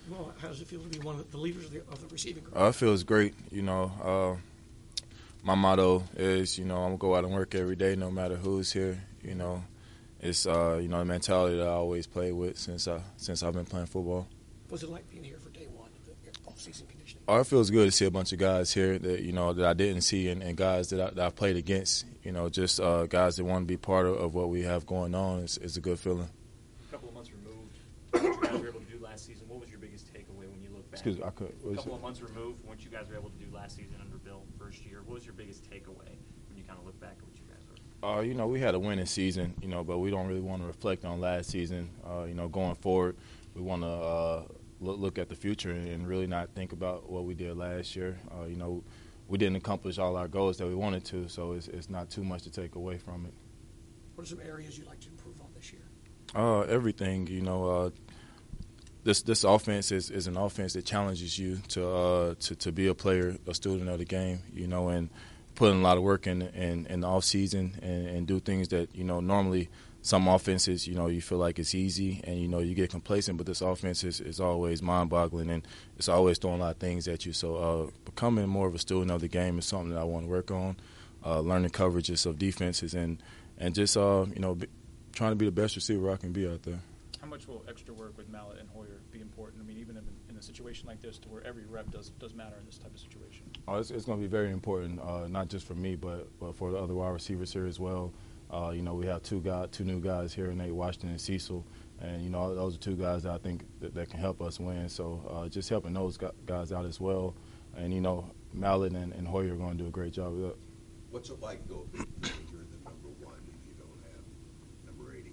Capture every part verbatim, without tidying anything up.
Well, how does it feel to be one of the leaders of the, of the receiving group? Uh, it feels great. You know, uh, my motto is, you know, I'm going to go out and work every day no matter who's here. You know, it's, uh, you know, the mentality that I always played with since, I, since I've been playing football. What's it like being here for day one of the off-season conditioning? Oh, it feels good to see a bunch of guys here that, you know, that I didn't see and, and guys that, I, that I've played against. You know, just uh, guys that want to be part of, of what we have going on. It's, it's a good feeling. A couple of months removed, what you guys were able to do last season, what was your biggest takeaway when you look back? Excuse me, I could. A couple of months removed from what you guys were able to do last season under Bill, first year, what was your biggest takeaway when you kind of look back at what you guys were? Uh, you know, we had a winning season, you know, but we don't really want to reflect on last season. Uh, you know, going forward, we want to uh, look, look at the future and really not think about what we did last year. Uh, you know, we didn't accomplish all our goals that we wanted to, so it's, it's not too much to take away from it. What are some areas you'd like to improve on this year? Uh, everything, you know. Uh, this this offense is, is an offense that challenges you to, uh, to to be a player, a student of the game, you know, and put in a lot of work in in, in the off season and, and do things that, you know, normally some offenses, you know, you feel like it's easy and, you know, you get complacent, but this offense is, is always mind-boggling and it's always throwing a lot of things at you. So uh, becoming more of a student of the game is something that I want to work on, uh, learning coverages of defenses and, and just, uh, you know, be, trying to be the best receiver I can be out there. How much will extra work with Mallett and Hoyer be important? I mean, even in, in a situation like this to where every rep does does matter in this type of situation? Oh, it's, it's going to be very important, uh, not just for me, but, but for the other wide receivers here as well. Uh, you know, we have two guys, two new guys here, Nate Washington and Cecil, and you know those are two guys that I think that, that can help us win. So uh, just helping those guys out as well, and you know Mallett and, and Hoyer are going to do a great job of that. What's it like go when you're the number one and you don't have number eighty?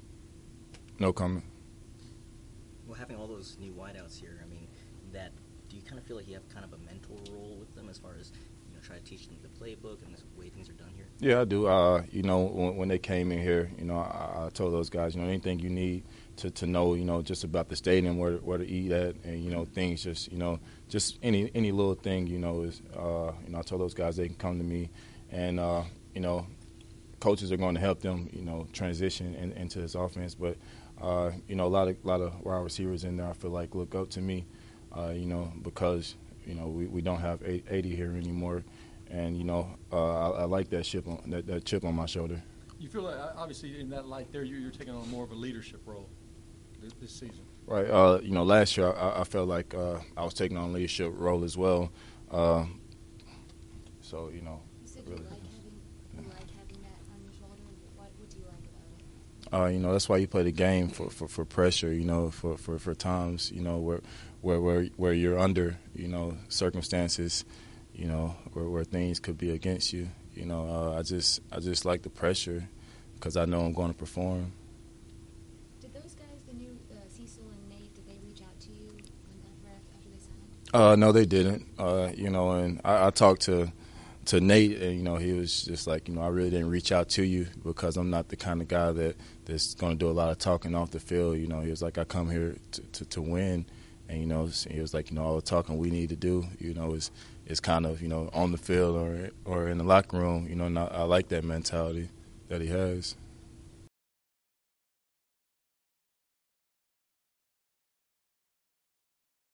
No comment. Well, having all those new wideouts here, I mean, that do you kind of feel like you have kind of a mentor role with them as far as you know try to teach them the playbook and the way things are done here? Yeah, I do. Uh, you know, when, when they came in here, you know, I, I told those guys, you know, anything you need to, to know, you know, just about the stadium, where where to eat at, and you know, things just, you know, just any any little thing, you know, is, uh, you know, I told those guys they can come to me, and uh, you know, coaches are going to help them, you know, transition in, into this offense. But uh, you know, a lot of lot of wide receivers in there, I feel like look up to me, uh, you know, because you know we, we don't have eighty here anymore. And you know, uh, I, I like that chip on that, that chip on my shoulder. You feel like, obviously, in that light there, you're, you're taking on more of a leadership role this, this season. Right. Uh, you know, last year I, I felt like uh, I was taking on a leadership role as well. Uh, so you know, you said really, you like having, you like having that on your shoulder. What, what do you like about it? Uh, you know, that's why you play the game for, for, for pressure. You know, for, for, for times, you know, where where where where you're under, you know, circumstances. You know, where, where things could be against you. You know, uh, I just I just like the pressure because I know I'm going to perform. Did those guys, the new uh, Cecil and Nate, did they reach out to you when, after they signed? Uh, no, they didn't. Uh, you know, and I, I talked to to Nate, and you know, he was just like, you know, I really didn't reach out to you because I'm not the kind of guy that that's going to do a lot of talking off the field. You know, he was like, I come here to to, to win. And, you know, he was like, you know, all the talking we need to do, you know, is is kind of, you know, on the field or or in the locker room, you know, and I, I like that mentality that he has.